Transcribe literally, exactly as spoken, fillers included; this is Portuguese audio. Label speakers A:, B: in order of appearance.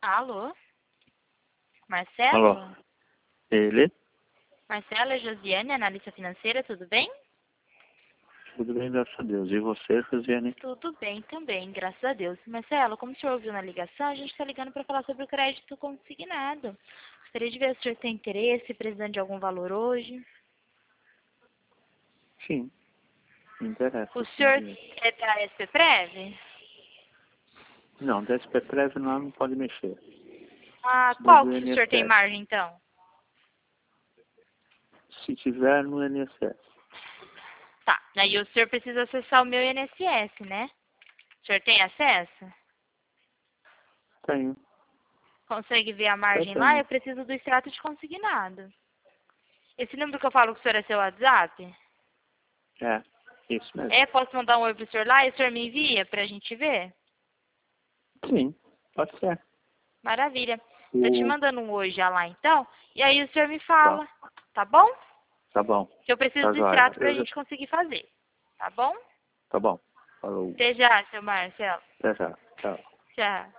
A: Alô? Marcelo?
B: Alô? Ele?
A: Marcelo, é Josiane, analista financeira, tudo bem?
B: Tudo bem, graças a Deus. E você, Josiane?
A: Tudo bem também, graças a Deus. Marcelo, como o senhor ouviu na ligação, a gente está ligando para falar sobre o crédito consignado. Gostaria de ver se o senhor tem interesse, precisando de algum valor hoje.
B: Sim, me interessa.
A: O
B: sim,
A: senhor
B: sim.
A: é da S P Prev?
B: Não, da S P Prev não, não pode mexer.
A: Ah,
B: Da
A: qual
B: do
A: que o senhor tem
B: I N S S.
A: margem, então?
B: Se tiver no I N S S.
A: Tá, aí o senhor precisa acessar o meu I N S S, né? O senhor tem acesso?
B: Tenho.
A: Consegue ver a
B: Eu
A: margem lá?
B: tenho.
A: Eu preciso do extrato de consignado. Esse número que eu falo com o senhor é seu WhatsApp?
B: É, isso mesmo.
A: É, posso mandar um oi pro senhor lá e o senhor me envia pra gente ver?
B: Sim, pode ser.
A: Maravilha. Tô te
B: O...
A: mandando um oi já lá então, e aí o senhor me
B: Tá,
A: fala, tá bom?
B: tá bom.
A: Que eu preciso
B: Tá
A: do
B: jóia.
A: extrato pra
B: Eu já...
A: gente conseguir fazer, tá bom?
B: Tá bom. Falou.
A: Até já, seu Marcelo.
B: Até já. Tchau.
A: Tchau.